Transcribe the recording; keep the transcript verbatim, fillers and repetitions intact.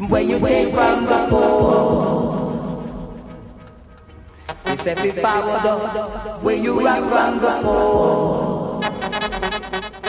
Where you take from the poor. You say fi forward up. Where you run from the poor.